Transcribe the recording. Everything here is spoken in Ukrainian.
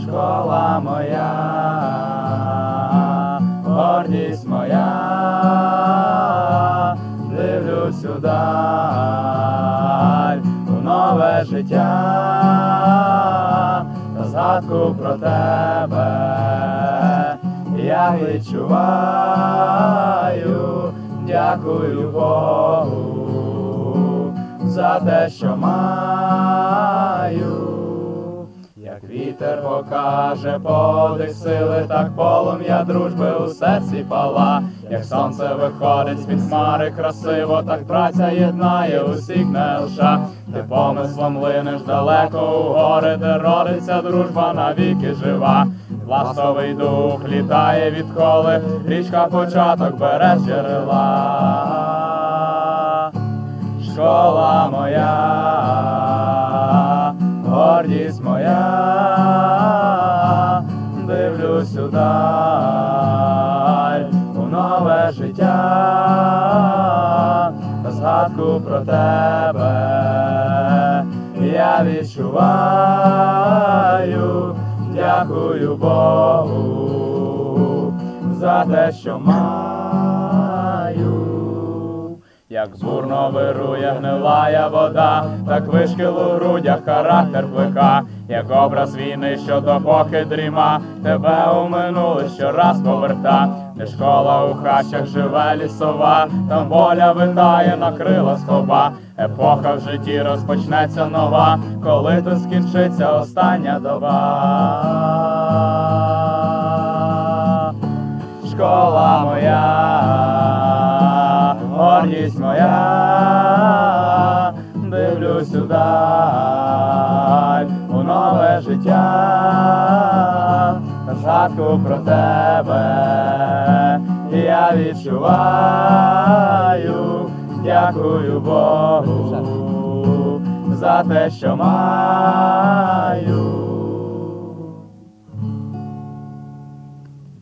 школа моя, гордість моя, дивлюсь удаль у нове життя, та згадку про тебе я відчуваю, дякую Богу за те, що маю. Як вітер покаже подих сили, так полум'я дружби у серці пала. Як сонце виходить з-під хмари красиво, так праця єднає усіх не лиша. Ти помислом линеш далеко у гори, де родиться дружба навіки жива. Ласовий дух літає відколи річка початок бере з джерела. Школа моя, гордість моя, дивлюсь удаль у нове життя, та згадку про тебе я відчуваю, дякую Богу за те, що маю. Як бурно вирує гнилая вода, так вишкіл у грудях характер плекла. Як образ війни, що допоки дріма, тебе у минуле щораз поверта. Де школа у хащах живе лісова, там воля витає на крила схоба. Епоха в житті розпочнеться нова, коли тут скінчиться остання доба. Школа моя, гордість моя, дивлюсь удаль у нове життя, згадку про тебе я відчуваю, дякую Богу за те, що маю.